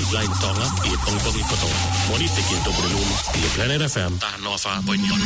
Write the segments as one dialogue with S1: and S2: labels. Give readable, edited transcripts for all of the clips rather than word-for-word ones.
S1: Line Tonga i Pongpong i Koto. Moni tekin to Brunum i Planet FM ta Nova Boinyon.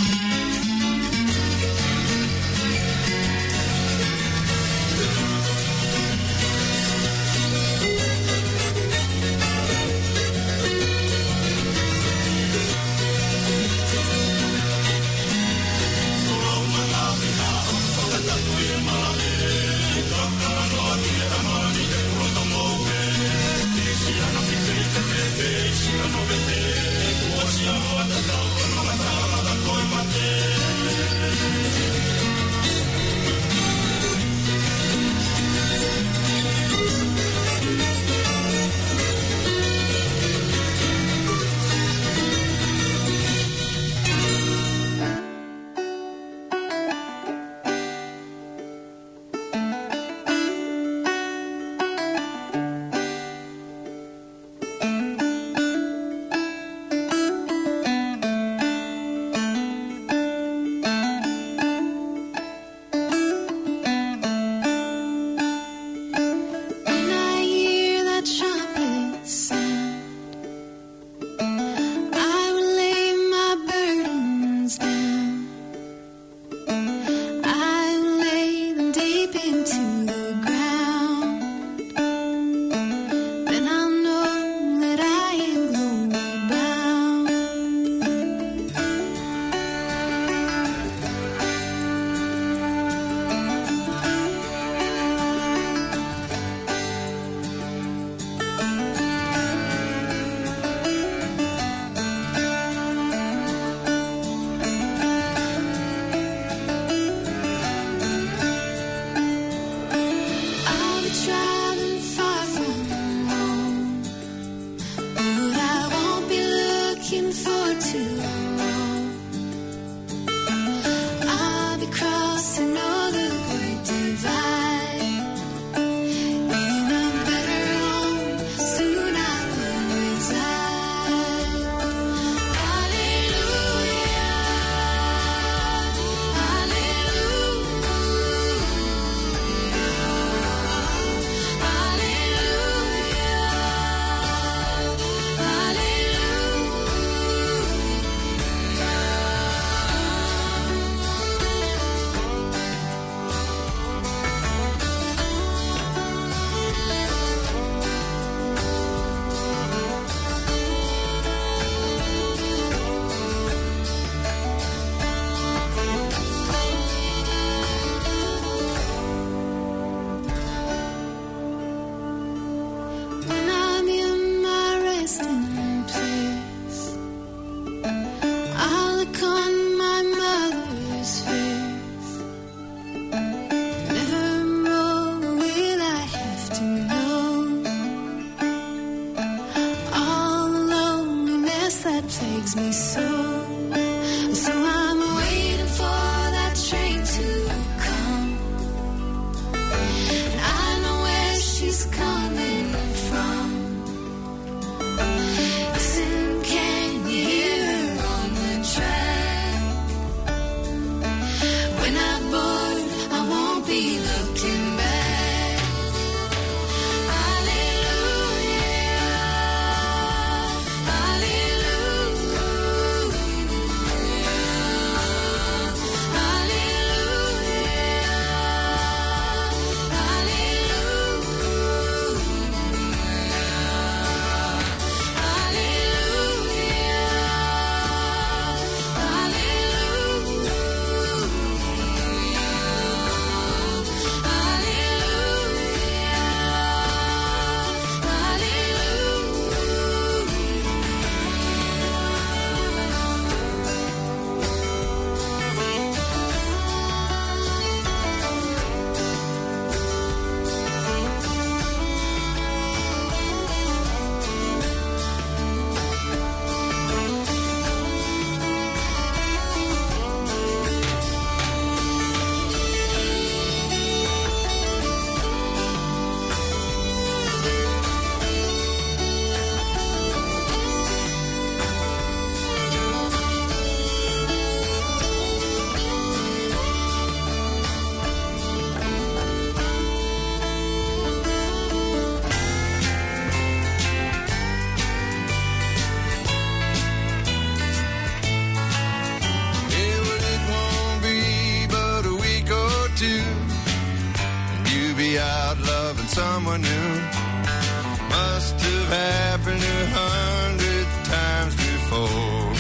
S2: too, and you be out loving someone new. Must have happened 100 times before.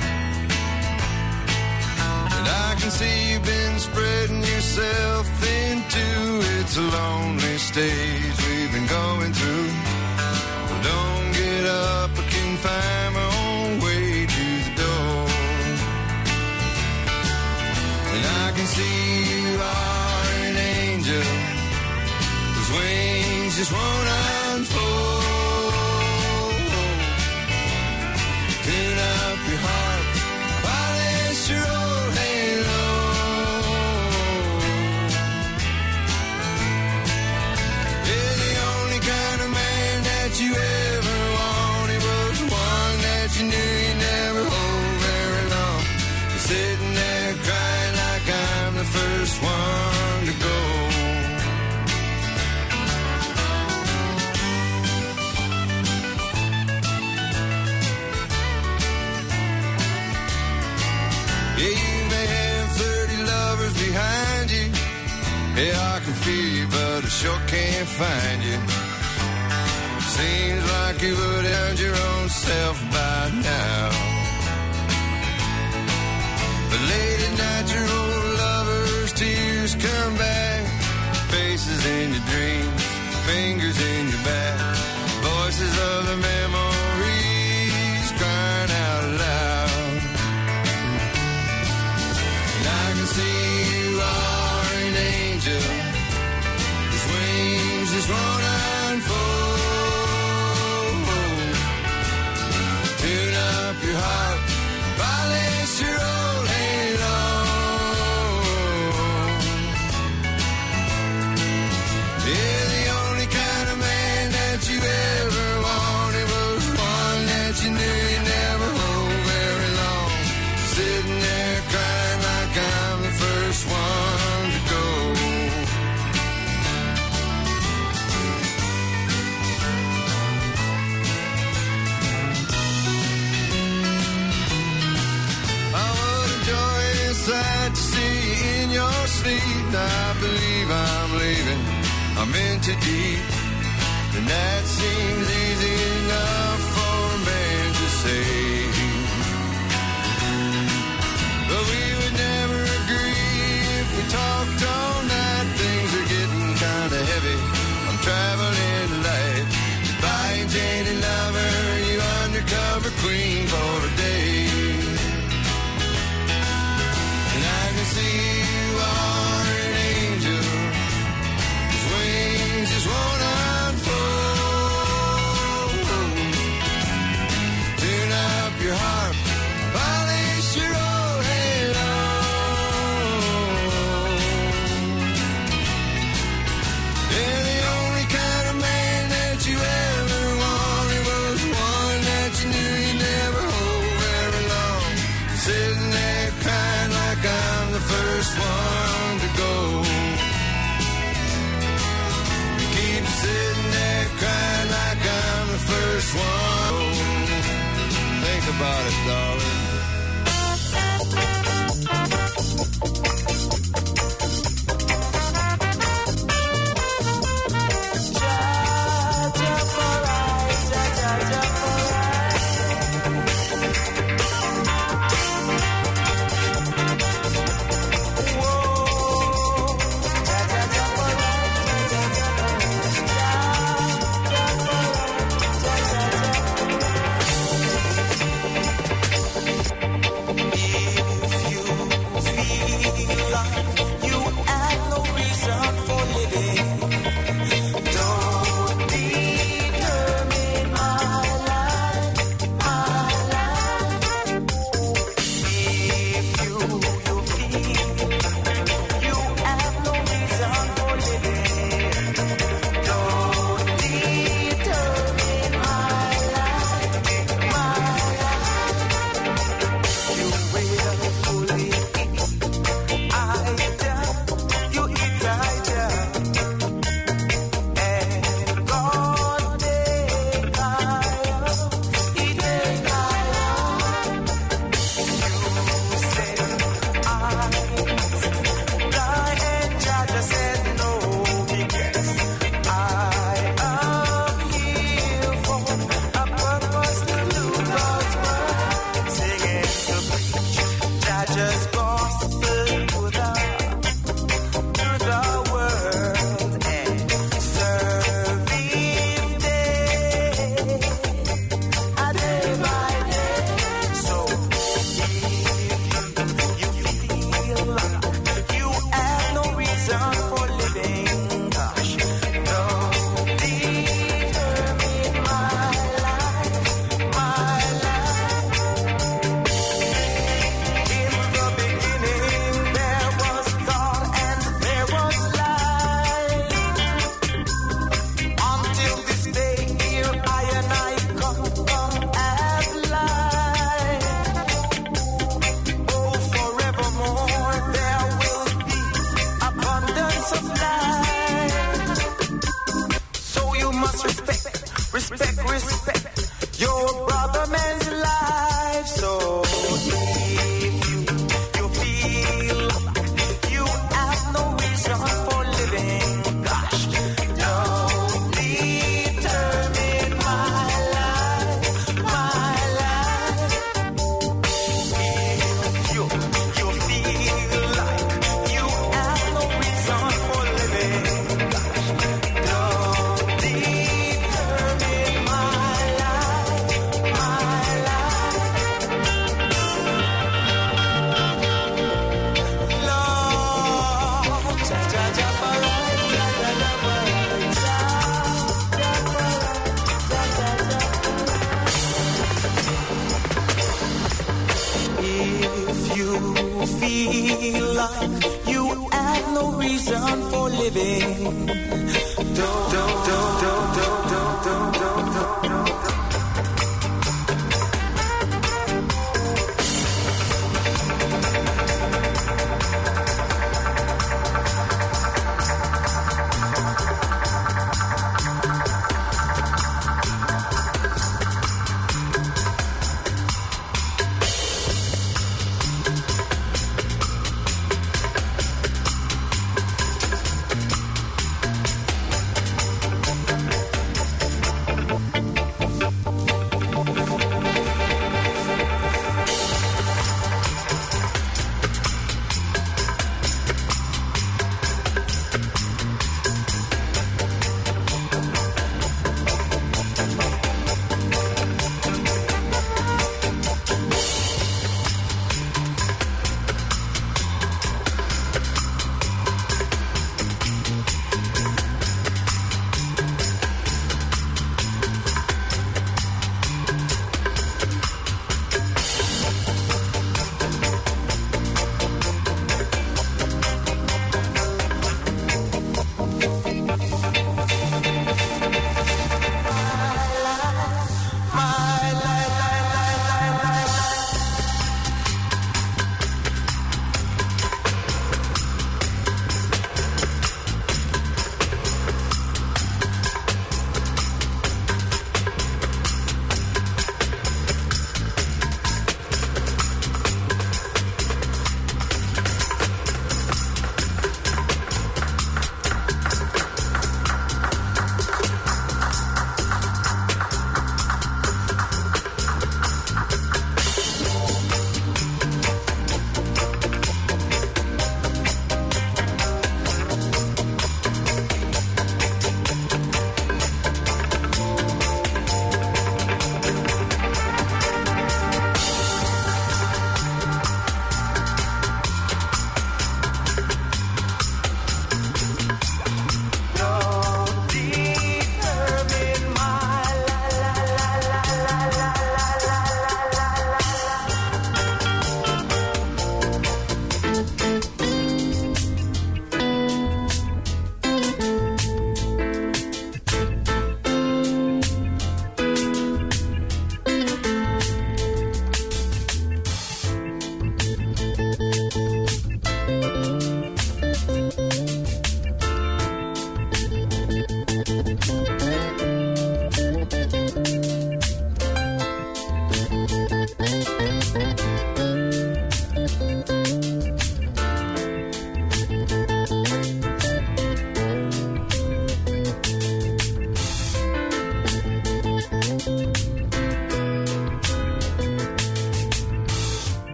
S2: And I can see you've been spreading yourself thin too. It's a lonely stage we've been going through. Well, don't get up, I can find my own way to the door. And I can see you are an angel whose wings just won't unfold. Tune up your heart, polish your old halo. You're the only kind of man that you ever wanted, was one that you knew you never hold very long. You're sitting there crying like I'm the first one to go. Yeah, you may have 30 lovers behind you. Yeah, I can feel you, but I sure can't find you. Seems like you would have found your own self by now. But late at night your old lover's tears come back. Faces in your dreams, fingers in your back. Voices of the memories crying out loud. And I can see you are an angel whose wings just won't unfold. Tune up your heart, polish your old halo. Yeah, the only kind of man that you ever wanted was one that you knew you never hold very long. Sitting there crying like I'm the first one to go. I would enjoy this sight to see you in your sleep. I believe I'm leaving, I'm in too deep. And that seems easy enough for a man to say. But we would never agree if we talked all night. Things are getting kinda heavy, I'm traveling light. Goodbye, Janie lover, you undercover queen for a day. And I can see you are an angel whose wings just won't unfold. Tune up your heart, polish your old halo. Yeah, the only kind of man that you ever wanted was one that you knew you never hold very long. Sitting there crying like I'm the first one to go. You keep sitting there crying like I'm the first one. Think about it, darling.
S3: feel like you have no reason for living.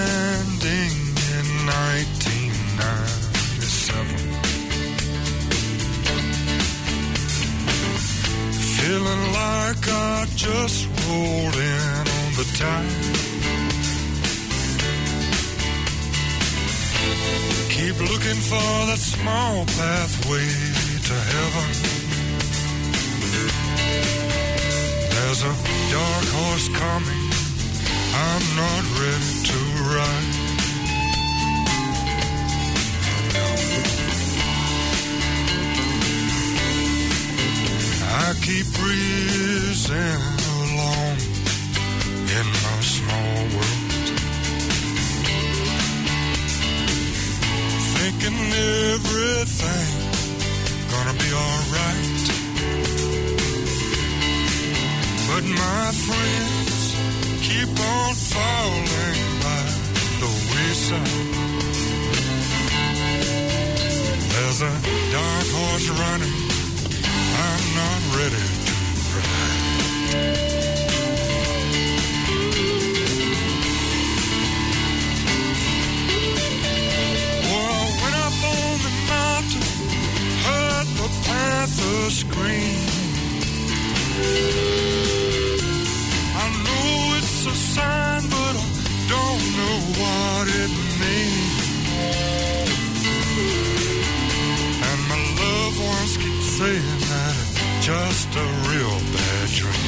S4: landing in 1997. Feeling like I just rolled in on the tide. Keep looking for that small pathway to heaven. There's a dark horse coming, I'm not ready to ride. I keep breezing along in my small world, thinking everything gonna be alright. But my friends keep on falling by the wayside. There's a dark horse running, I'm not ready to ride. Well, I went up on the mountain, heard the panther scream. I know it's a sign, but I don't know what it means. And my loved ones keep saying that it's just a real bad dream.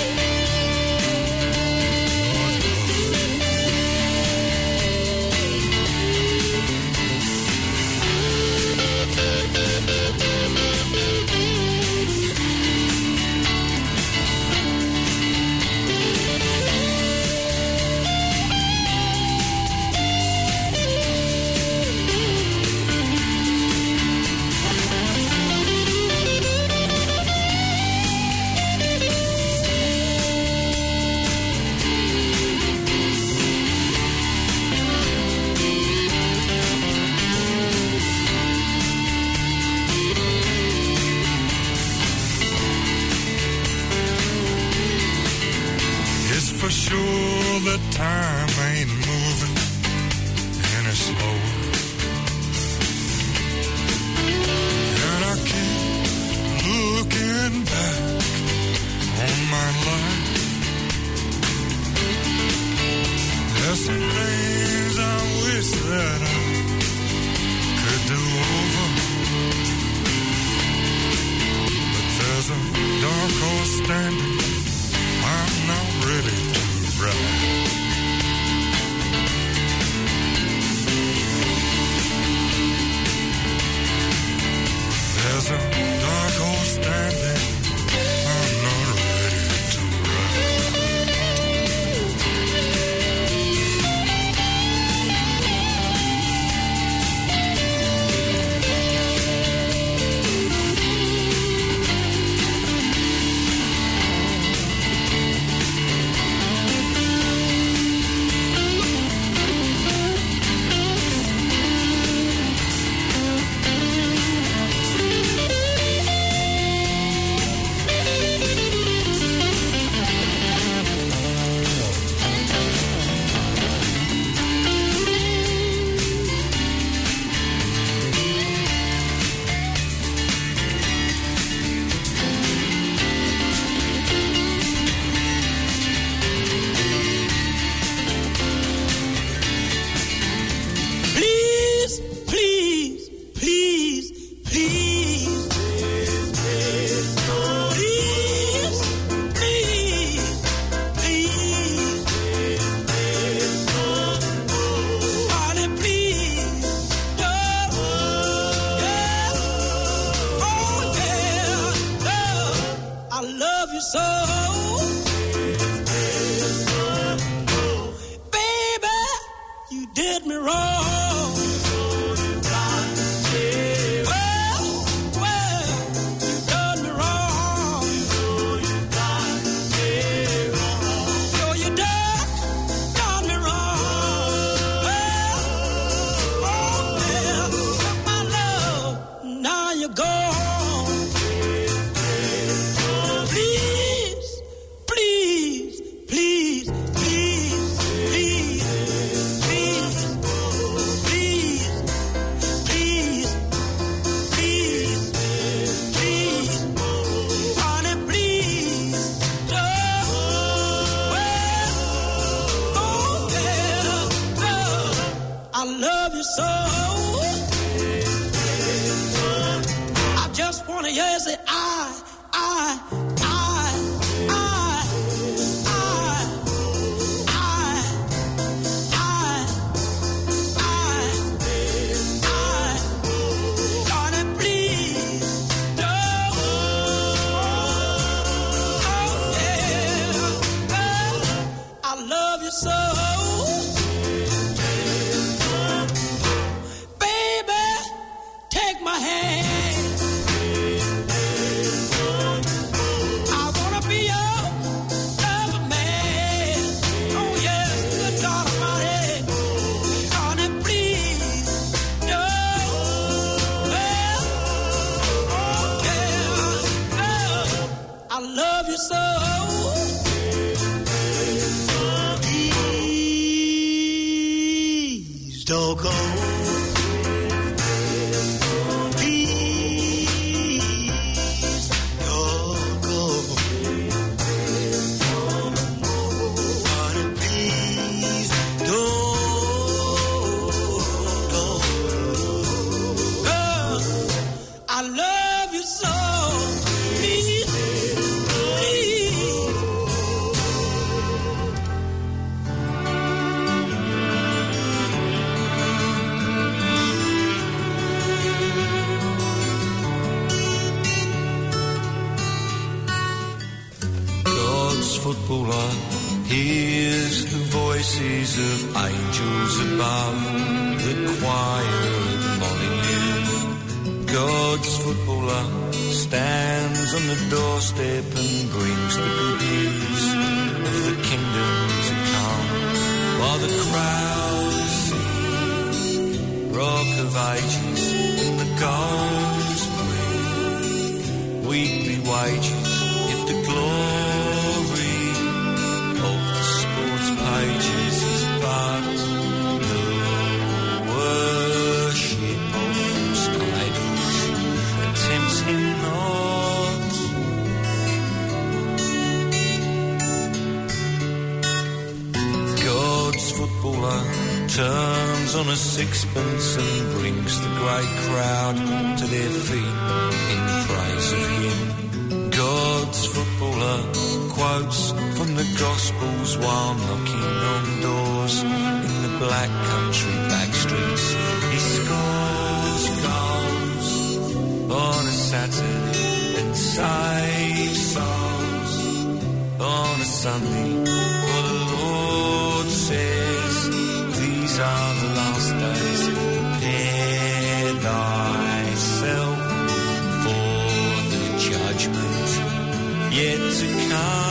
S4: For sure the time ain't moving any slower, and I keep looking back on my life. There's some things I wish that I could do over, but there's a dark horse standing, I'm not ready to ride. There's a dark horse standing, I'm not ready to
S3: Please, please, please, please, please. you so. I just wanna hear you say don't go. Please don't go. Honey, please don't go. Girl, I love you so. Please, please.
S2: Footballer hears the voices of angels above the choir admoning you. God's footballer stands on the doorstep and brings the good news of the kingdom to come, while the crowd sings Rock of Ages and the goals bring weekly wages, yet the glory pages is but the worship of false idols that tempts him not. God's footballer turns on a sixpence and brings the great crowd to their feet in praise of him. God's footballer quotes from the Gospels while knocking on doors in the black country back streets. He scores goals on a Saturday and saves souls on a Sunday. For the Lord says, these are the last days. Prepare thyself for the judgment yet to come.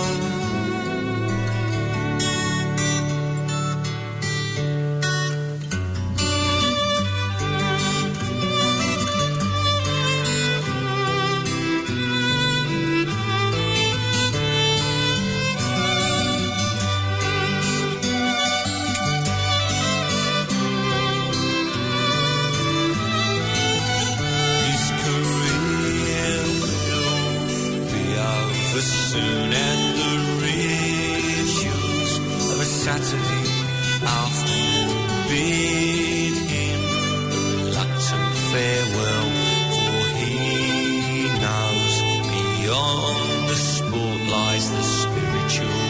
S2: Soon and the rituals of a Saturday afternoon bid him a reluctant farewell, for he knows beyond the sport lies the spiritual.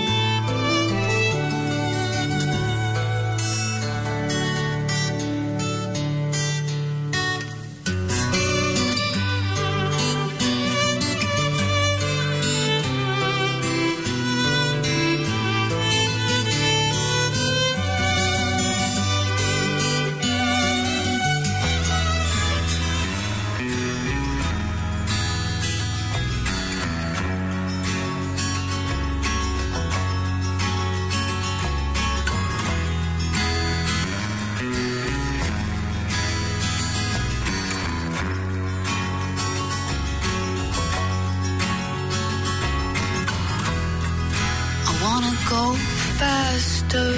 S5: Go faster,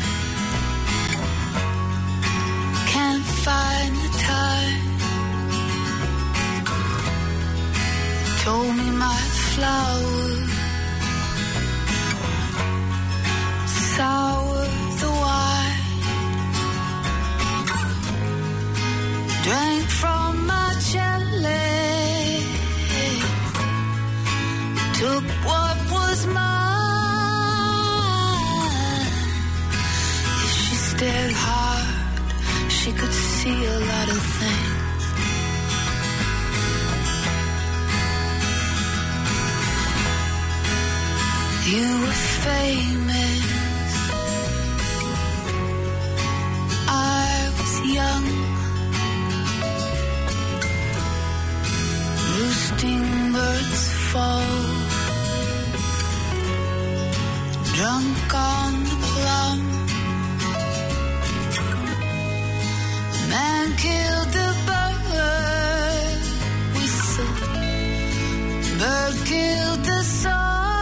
S5: can't find the time. Told me my flower, sour the wine. stared hard, she could see a lot of things. You were famous, I was young. Roosting birds fall, drunk on the plum. Man killed the bird, whistle. Bird killed the song.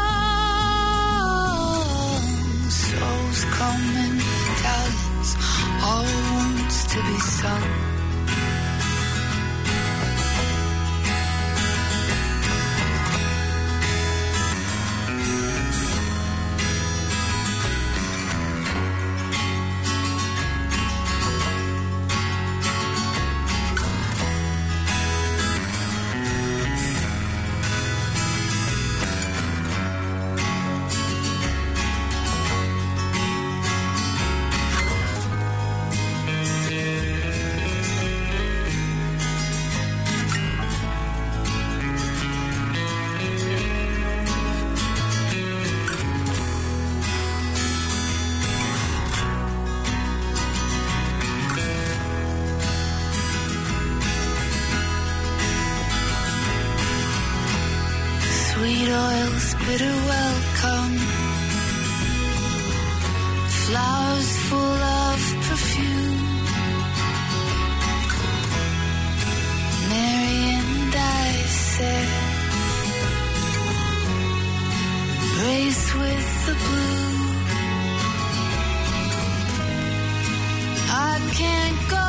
S5: Souls come in battalions, all wounds to be sung. Sweet oils, bitter welcome. Flowers full of perfume. Mary and I said, brace with the blue. I can't go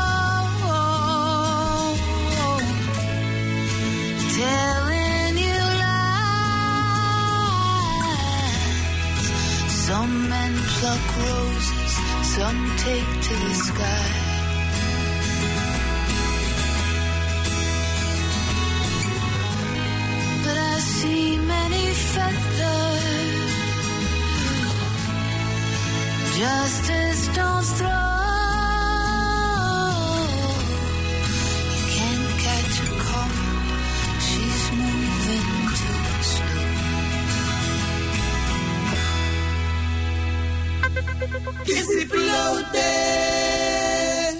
S5: telling you lies. Some men pluck roses, some take to the sky. But I see many feathers, just as stones throw. You can't catch a comb, she's moving too slow.
S3: Is it loaded?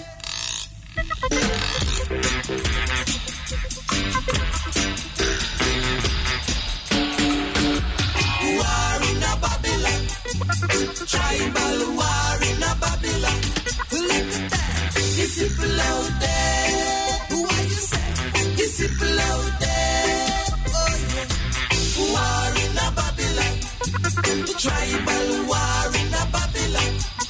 S3: War in a Babylon, tribal war in a Babylon. Look at that, is it loaded? What you say? Is it loaded? Oh yeah, war in a Babylon, tribal war in a Babylon.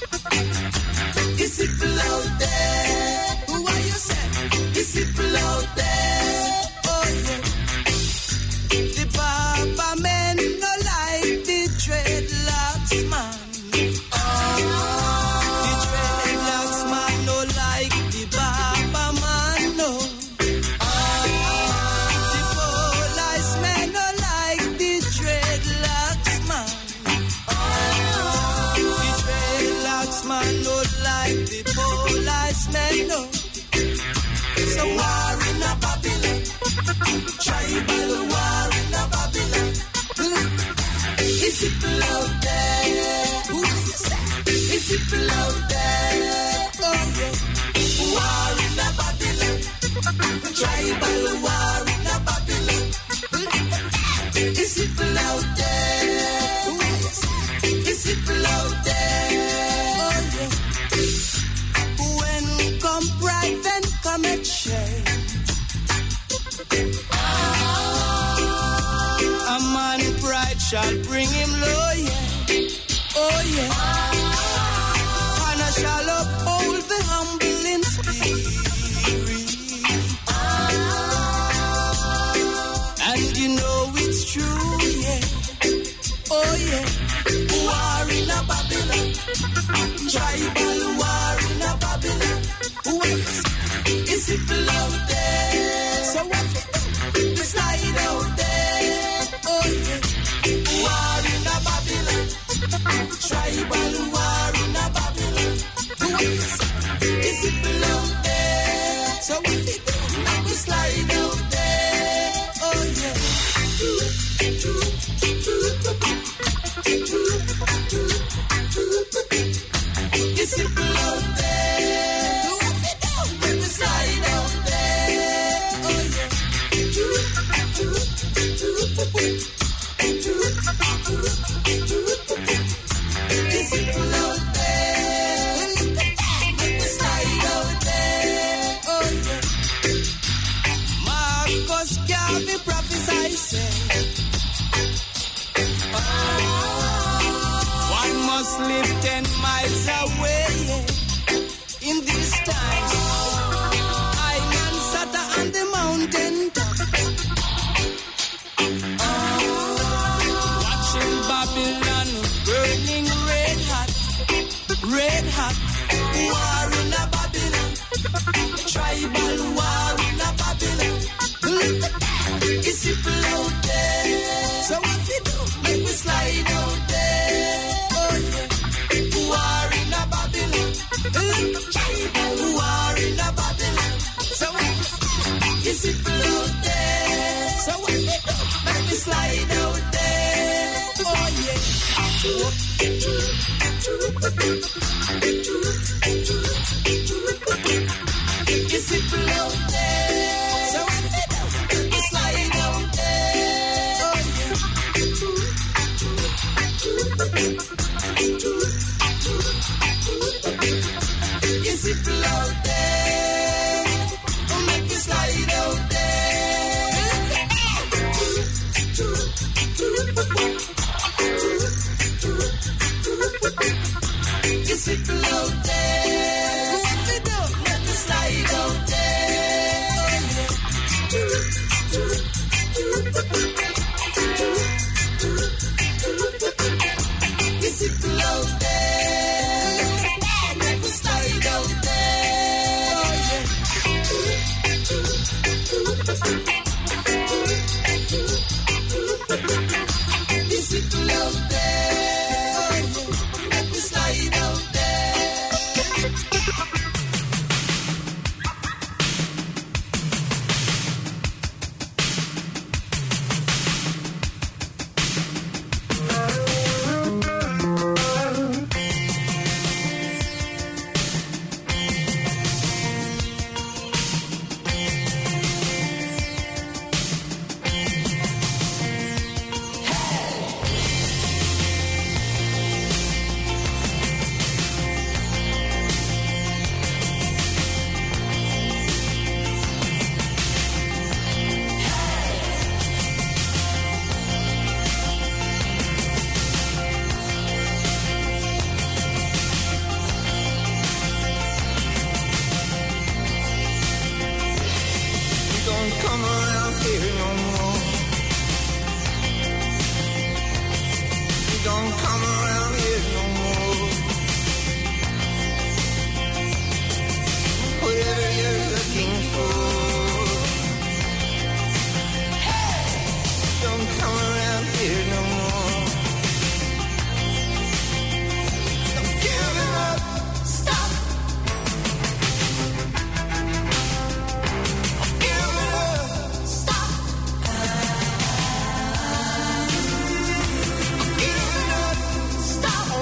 S3: Is it loaded? What you say? Is it loaded? Oh yeah. The Baba men no like the dreadlocks man. Oh, the dreadlocks man no like the Baba man no. Oh, the police men no like the dreadlocks man. Oh, the dreadlocks man no like the police men no. So war in a Babylon, tribal war in a Babylon. Is it loaded? Who you say? Is it loaded? Oh yeah, war in a Babylon, tribal war in a Babylon. Is it loaded? Who you say? Is it loaded? Oh yeah. When come pride, then come exchange. A man pride shall bring him low, yeah. Oh yeah. And a It's simple out there. So if it don't, I will slide out there. Oh yeah. It's simple out there. So if it don't, we will slide out there. Oh yeah. It's simple out there. Look at that, we will slide out there. Oh yeah. Marcus Garvey prophesied, say, one must live 10 miles away in these times. I am sat on the mountain top, watching Babylon burning red hot, red hot. War in a Babylon, tribal war in a Babylon. Look at that, it's simple out there. So what we do, make we slide out there. Oh yeah, war in a Babylon. Look at tribal war in a Babylon. So it's simple out there. So what we do, make we slide out there. Oh yeah. It's simple out there. So what we do, make we slide out there. Oh yeah. It's simple out there. Oh, make we slide out there. It's simple out there. What we do, make we slide out there. Oh yeah. It's simple out there. Make we slide out there. Oh yeah. It's simple out there. Oh yeah. Make we slide out there.
S2: Don't come around here no more. Don't come around here no more. Whatever you're looking for. Don't come around here no more. Don't give it up. Stop. Give it up. Stop. Give it up. Stop.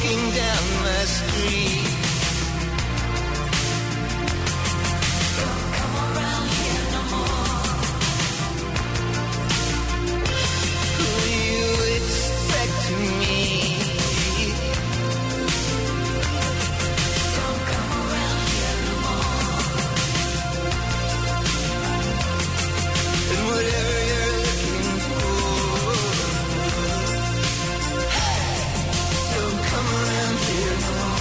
S3: walking down my street. Don't come around here no more. Who you expect to meet? Don't come around here no more. And whatever you're looking for, hey, don't come around here no more.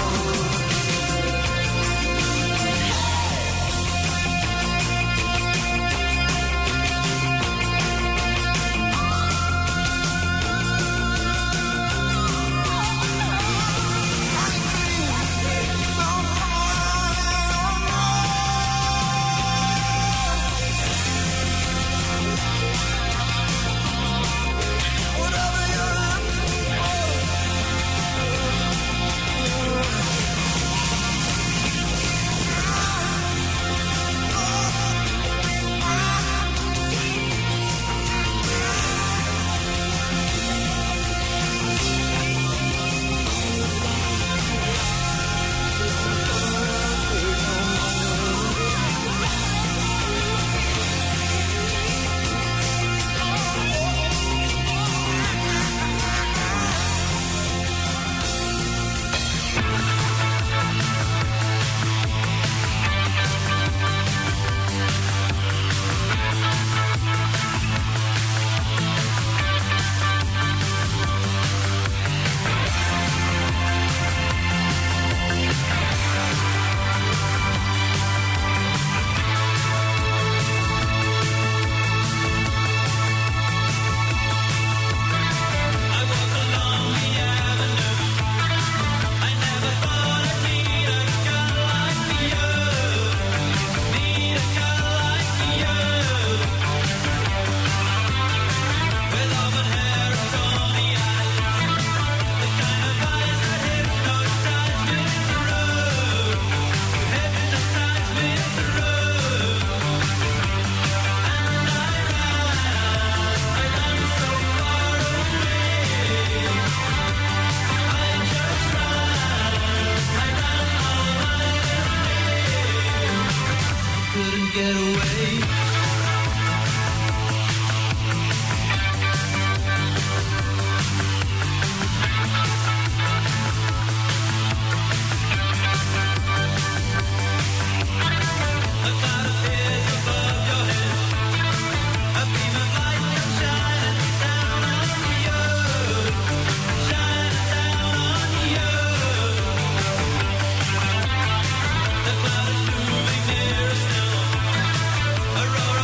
S6: A road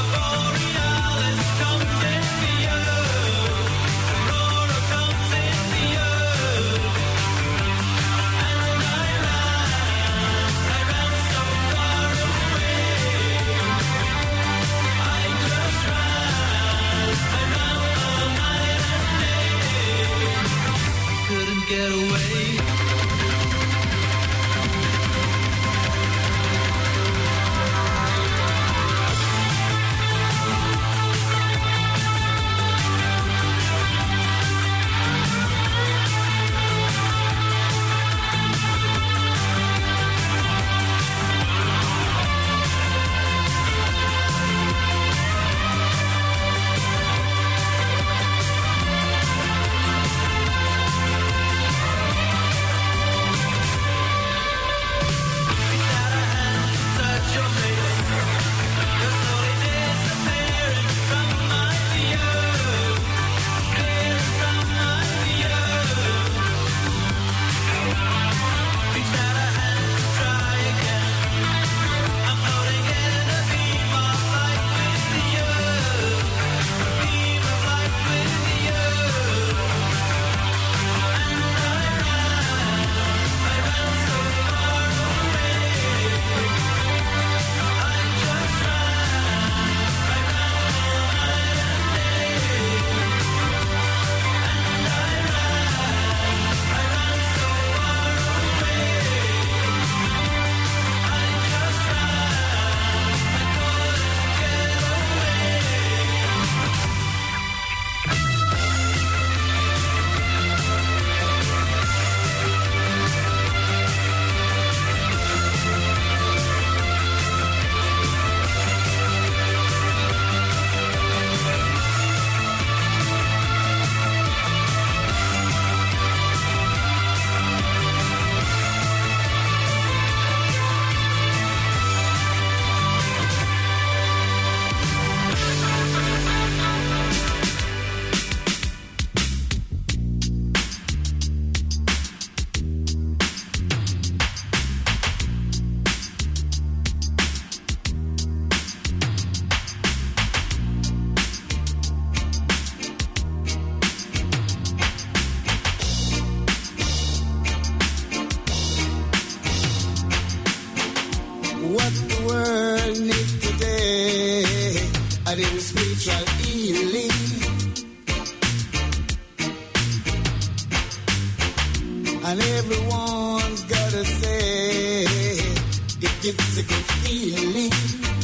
S3: I did spiritual healing. And everyone's gotta say it gives a good feeling.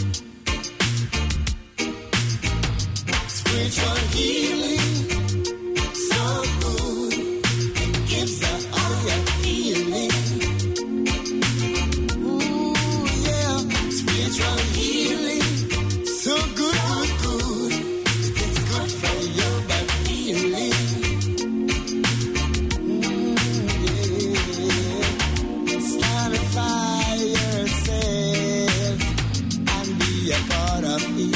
S3: Spiritual healing, so good. It gives a higher feeling. Ooh, yeah. Spiritual healing, so good, good, good. It's good for your bad feeling. Satisfy yourself and be a part of it.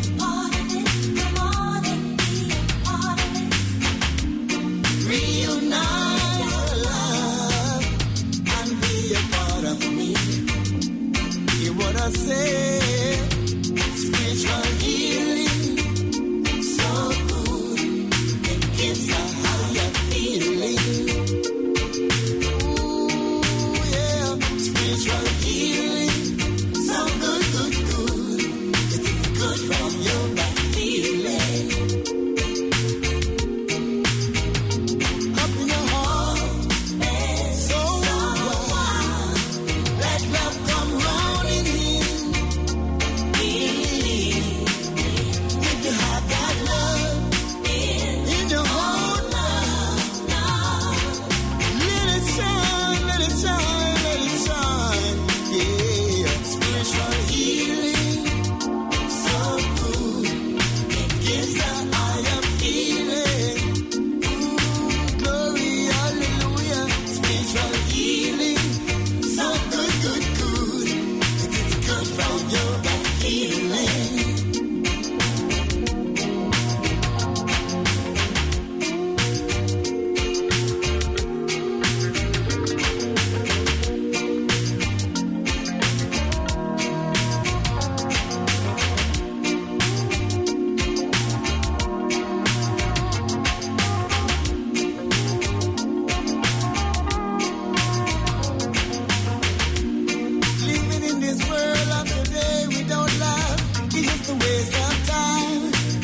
S3: Reunite your love and be a part of me. Hear what I say? Spiritual healing, so good. It gives a higher feeling. Spiritual healing, so good, good, good. It's good from your bad feeling. Up in your heart, so wild. Let love come running in. If you have that love in your heart, let it shine, let it shine, let it shine. Yeah, spiritual healing, so good. It gives a higher feeling. Ooh, glory, hallelujah. Spiritual healing, so good, good, good. It is good from your bad feeling. Living in this world of today without love is just a waste of time.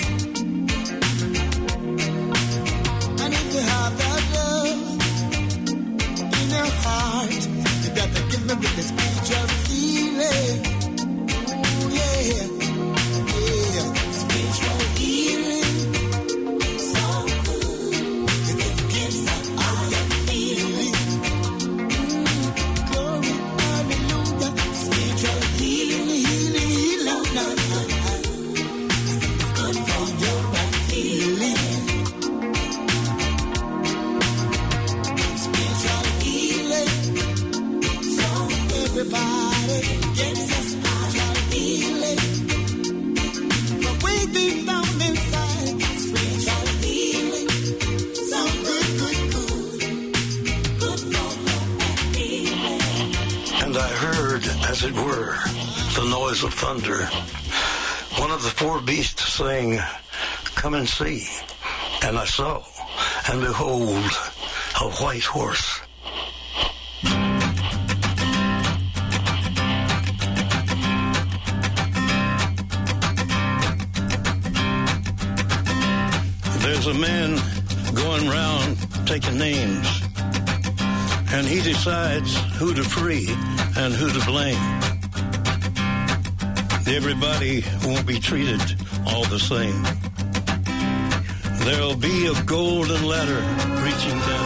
S3: And if you have that love in your heart, you gotta give me with the spiritual feeling. Ooh, yeah, yeah. Spiritual healing, so good. It gives a higher feeling. Glory, hallelujah. Spiritual healing, healing, healing. It's good for your bad feeling. Spiritual healing, so everybody gets a spiritual healing. But way deep down inside, spiritual healing, so good, good, good. Good for your bad feeling.
S6: And I heard, as it were, the noise of thunder. One of the four beasts saying, "Come and see." And I saw, and behold, a white horse. There's a man going round taking names, and he decides who to free and who to blame. Everybody won't be treated all the same. There'll be a golden ladder reaching down.